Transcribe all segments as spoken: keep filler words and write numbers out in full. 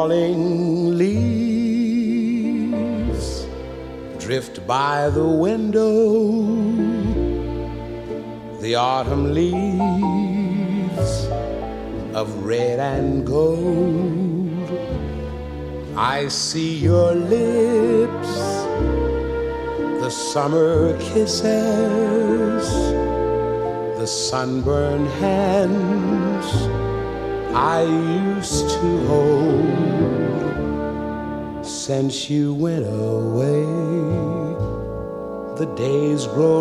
falling leaves drift by the window, the autumn leaves of red and gold. I see your lips, the summer kisses, the sunburned hands I used to hold. Since you went away, the days grow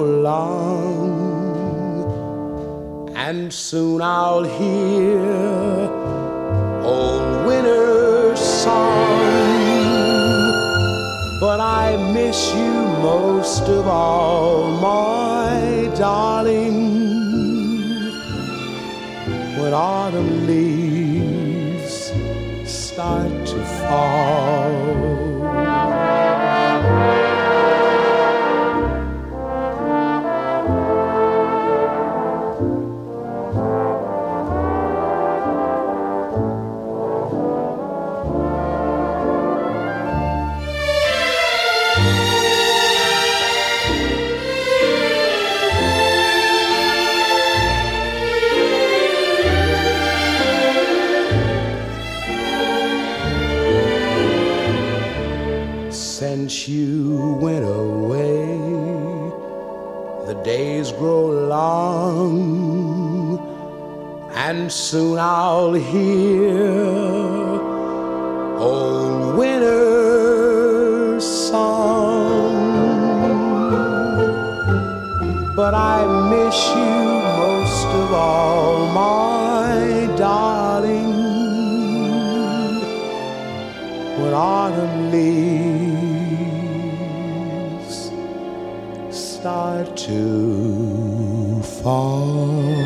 long, and soon I'll hear old winter's song. But I miss you most of all, my darling, when autumn leaves start to fall. Since you went away, the days grow long, and soon I'll hear old winter's song. But I miss you most of all, my darling, when autumn leaves start to fall.